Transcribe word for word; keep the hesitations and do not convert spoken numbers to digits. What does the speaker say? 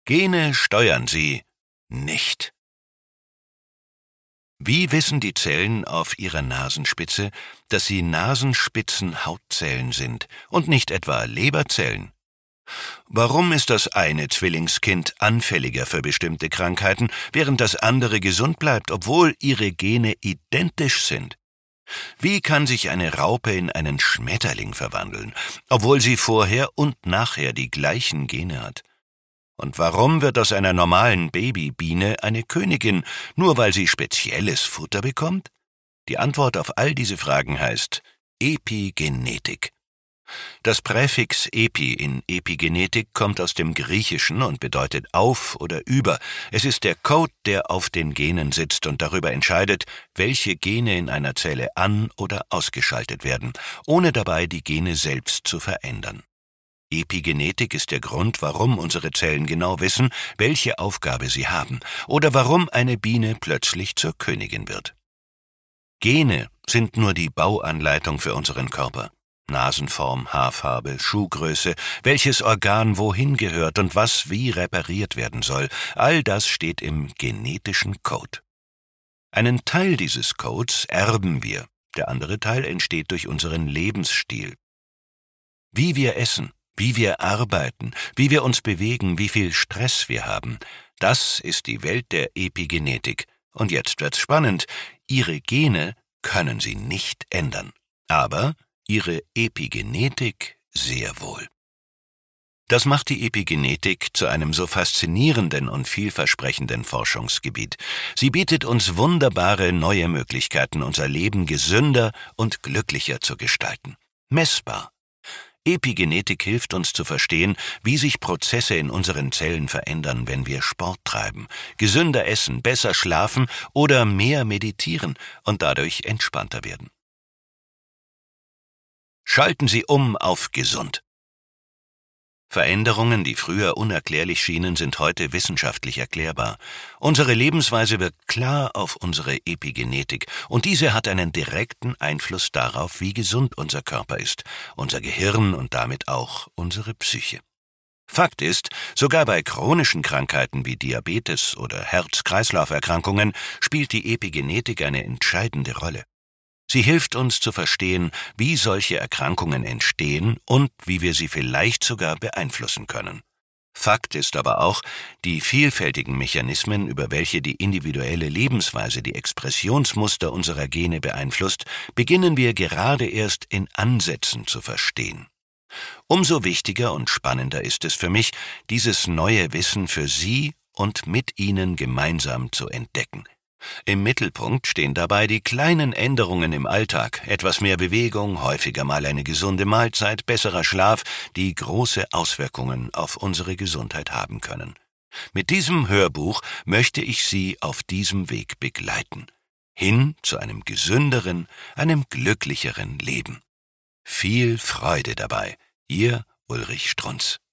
Gene steuern sie nicht. Wie wissen die Zellen auf ihrer Nasenspitze, dass sie Nasenspitzenhautzellen sind und nicht etwa Leberzellen? Warum ist das eine Zwillingskind anfälliger für bestimmte Krankheiten, während das andere gesund bleibt, obwohl ihre Gene identisch sind? Wie kann sich eine Raupe in einen Schmetterling verwandeln, obwohl sie vorher und nachher die gleichen Gene hat? Und warum wird aus einer normalen Babybiene eine Königin, nur weil sie spezielles Futter bekommt? Die Antwort auf all diese Fragen heißt Epigenetik. Das Präfix epi in Epigenetik kommt aus dem Griechischen und bedeutet auf oder über. Es ist der Code, der auf den Genen sitzt und darüber entscheidet, welche Gene in einer Zelle an- oder ausgeschaltet werden, ohne dabei die Gene selbst zu verändern. Epigenetik ist der Grund, warum unsere Zellen genau wissen, welche Aufgabe sie haben oder warum eine Biene plötzlich zur Königin wird. Gene sind nur die Bauanleitung für unseren Körper. Nasenform, Haarfarbe, Schuhgröße, welches Organ wohin gehört und was wie repariert werden soll, all das steht im genetischen Code. Einen Teil dieses Codes erben wir, der andere Teil entsteht durch unseren Lebensstil. Wie wir essen, wie wir arbeiten, wie wir uns bewegen, wie viel Stress wir haben, das ist die Welt der Epigenetik. Und jetzt wird's spannend, Ihre Gene können Sie nicht ändern, aber Ihre Epigenetik sehr wohl. Das macht die Epigenetik zu einem so faszinierenden und vielversprechenden Forschungsgebiet. Sie bietet uns wunderbare neue Möglichkeiten, unser Leben gesünder und glücklicher zu gestalten. Messbar. Epigenetik hilft uns zu verstehen, wie sich Prozesse in unseren Zellen verändern, wenn wir Sport treiben, gesünder essen, besser schlafen oder mehr meditieren und dadurch entspannter werden. Schalten Sie um auf gesund. Veränderungen, die früher unerklärlich schienen, sind heute wissenschaftlich erklärbar. Unsere Lebensweise wirkt klar auf unsere Epigenetik und diese hat einen direkten Einfluss darauf, wie gesund unser Körper ist, unser Gehirn und damit auch unsere Psyche. Fakt ist, sogar bei chronischen Krankheiten wie Diabetes oder Herz-Kreislauf-Erkrankungen spielt die Epigenetik eine entscheidende Rolle. Sie hilft uns zu verstehen, wie solche Erkrankungen entstehen und wie wir sie vielleicht sogar beeinflussen können. Fakt ist aber auch, die vielfältigen Mechanismen, über welche die individuelle Lebensweise die Expressionsmuster unserer Gene beeinflusst, beginnen wir gerade erst in Ansätzen zu verstehen. Umso wichtiger und spannender ist es für mich, dieses neue Wissen für Sie und mit Ihnen gemeinsam zu entdecken. Im Mittelpunkt stehen dabei die kleinen Änderungen im Alltag, etwas mehr Bewegung, häufiger mal eine gesunde Mahlzeit, besserer Schlaf, die große Auswirkungen auf unsere Gesundheit haben können. Mit diesem Hörbuch möchte ich Sie auf diesem Weg begleiten, hin zu einem gesünderen, einem glücklicheren Leben. Viel Freude dabei, Ihr Ulrich Strunz.